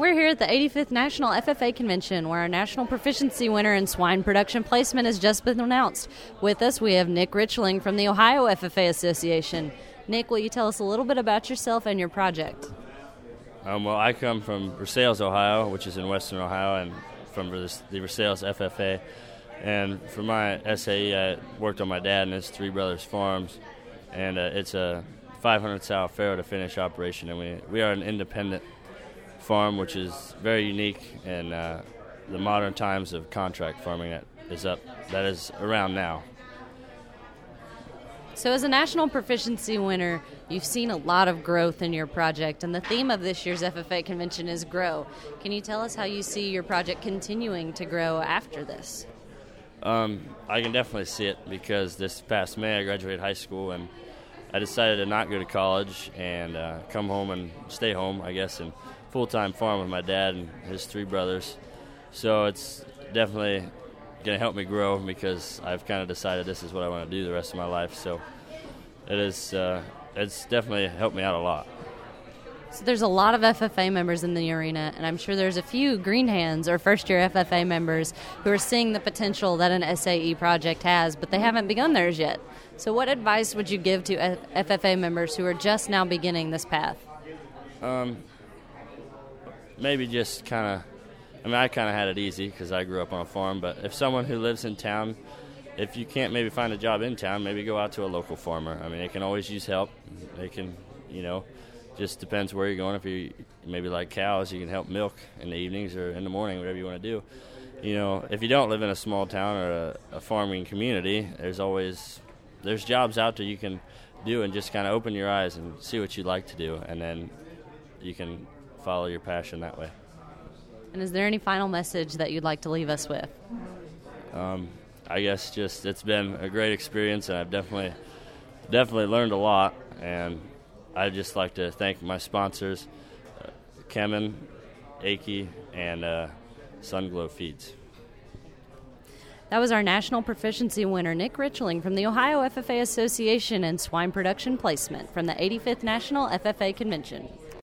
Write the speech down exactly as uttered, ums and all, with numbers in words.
We're here at the eighty-fifth National F F A Convention, where our National Proficiency winner in swine production placement has just been announced. With us, we have Nick Richling from the Ohio F F A Association. Nick, will you tell us a little bit about yourself and your project? Um, well, I come from Versailles, Ohio, which is in western Ohio, and from the Versailles F F A. And for my S A E, I worked on my dad and his three brothers' farms, and uh, it's a five hundred sow farrow to finish operation, and we, we are an independent farm, which is very unique in uh, the modern times of contract farming that is up, that is around now. So as a national proficiency winner, you've seen a lot of growth in your project, and the theme of this year's F F A convention is Grow. Can you tell us how you see your project continuing to grow after this? Um, I can definitely see it, because this past May I graduated high school, and I decided to not go to college and uh, come home and stay home, I guess, and full-time farm with my dad and his three brothers. So it's definitely going to help me grow, because I've kind of decided this is what I want to do the rest of my life. So it is, uh, it's definitely helped me out a lot. So there's a lot of F F A members in the arena, and I'm sure there's a few green hands or first-year F F A members who are seeing the potential that an S A E project has, but they haven't begun theirs yet. So what advice would you give to F F A members who are just now beginning this path? Um, maybe just kind of, I mean, I kind of had it easy because I grew up on a farm, but if someone who lives in town, if you can't maybe find a job in town, maybe go out to a local farmer. I mean, they can always use help. They can, you know, just depends where you're going. If you maybe like cows, you can help milk in the evenings or in the morning, whatever you want to do. You know, if you don't live in a small town or a, a farming community, there's always, there's jobs out there you can do, and just kind of open your eyes and see what you like to do, and then you can follow your passion that way. And is there any final message that you'd like to leave us with? Um, I guess just it's been a great experience, and I've definitely, definitely learned a lot, and I'd just like to thank my sponsors, uh, Kemin, Aki, and uh, Sunglow Feeds. That was our National Proficiency winner, Nick Richling, from the Ohio F F A Association and Swine Production Placement from the eighty-fifth National F F A Convention.